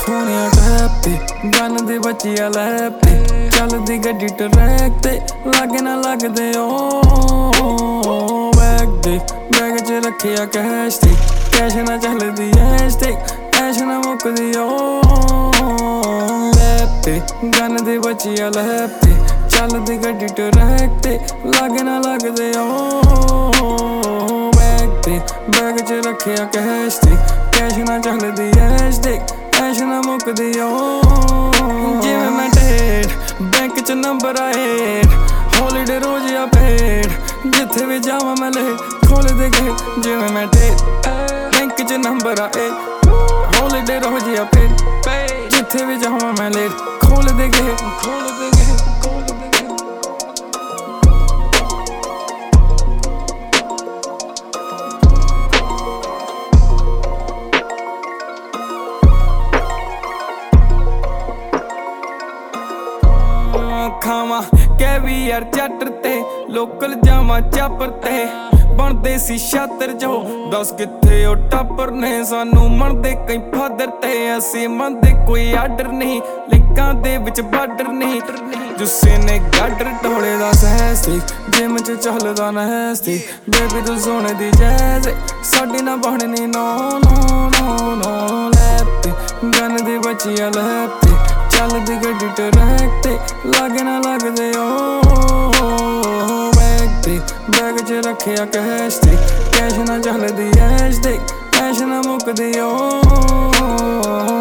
ਸੋਹਣਿਆ ਟੈਪ ਤੇ ਗਨ ਦੇ ਬੱਚਿਆ ਲੈਪ ਤੇ ਚੱਲਦੀ ਗੱਡੀ ਟਰੈਕ ਤੇ ਲਾਗੇ ਨਾ ਲੱਗਦੇ ਓ ਬੈਗ 'ਚ ਰੱਖਿਆ ਕੈਸ਼ ਤੇ ਕੈਸ਼ ਨਾ ਚੱਲਦੀ ਐਸ਼ ਤੇ ਐਸ਼ ਨਾ ਮੁੱਕਦੀ ਓ ਲੈਪ ਤੇ ਗਨ ਦੇ ਬੱਚਿਆ ਲੈਪ ਤੇ ਚੱਲਦੀ ਗੱਡੀ ਟਰੈਕ ਤੇ ਲਾਗੇ ਨਾ ਲੱਗਦੇ ਓ ਬੈਗ 'ਚ ਰੱਖਿਆ ਕੈਸ਼ ਤੇ ਕੈਸ਼ ਨਾ ਚੱਲਦੀ ਐਸ਼ ਤੇ ਐਸ਼ ਨਾ ਮੁੱਕਦੀ ਓ ਜਿਵੇਂ ਮੈਂ ਢੇਡ ਬੈਂਕ 'ਚ ਨੰਬਰ ਆਏ ਹੌਲੀਡੇ ਰੋਜ਼ ਆ ਪੇਡ ਜਿੱਥੇ ਵੀ ਜਾਵਾਂ ਮੈਂ ਲੇਟ ਖੋਲ ਦੇ ਗੇਟ ਜਿਵੇਂ ਮੈਂ ਢੇਡ ਬੈਂਕ 'ਚ ਨੰਬਰ ਆਏ ਹੌਲੀਡੇ ਰੋਜ਼ ਆ ਪੇਡ ਜਿੱਥੇ ਵੀ ਜਾਵਾਂ ਮੈਂ ਲੇਟ ਖੋਲ ਦੇ ਗੇਟ ਖੋਲ ਦੇ ਗੇਟ ਖੋਲ ਦੇ ਗੇਟ ਖਾਵਾਂ ਕੈਵੀਆਰ ਚਾਟਰ ਤੇ ਲੋਕਲ ਜਾਵਾਂ ਚਾਪਰ ਤੇ ਬਣਦੇ ਸੀ ਛਾਤਰ ਜੋ ਦੱਸ ਕਿੱਥੇ ਉਹ ਟਾਪਰ ਨੇ ਸਾਨੂੰ ਮੰਨਦੇ ਕਈ ਫਾਦਰ ਤੇ ਅਸੀਂ ਮੰਨਦੇ ਕੋਈ ਆਰਡਰ ਨਹੀਂ ਲਿੰਕਾਂ ਦੇ ਵਿੱਚ ਬਾਰਡਰ ਨਹੀਂ ਜੁੱਸੇ ਨੇ ਗਾਡਰ ਢੋਲੇ ਦਾ ਸਹਿਸਤੀ ਜਿਮ 'ਚ ਚੱਲਦਾ ਨਹਿਸਤੀ ਬੇਬੀ ਤੂੰ ਸੋਹਣੇ ਦੀ ਜੈਜ਼ ਸਾਡੀ ਨਾ ਬਣਨੀ ਨੋ ਨੋ ਨੋ ਨੋ ਲੈਪ ਤੇ ਗਨ ਦੀ ਬੱਚਿਆ ਲੈਪ ਤੇ ਚੱਲਦੀ ਗੱਡੀ ਟਰੈਕ ਤੇ ਲਾਗੇ ਨਾ ਲੱਗਦੇ ਓ ਬੈਗ 'ਚ ਰੱਖਿਆ ਕੈਸ਼ ਤੇ ਕੈਸ਼ ਨਾ ਚੱਲਦੀ ਐਸ਼ ਤੇ ਐਸ਼ ਨਾ ਮੁੱਕਦੀ ਓ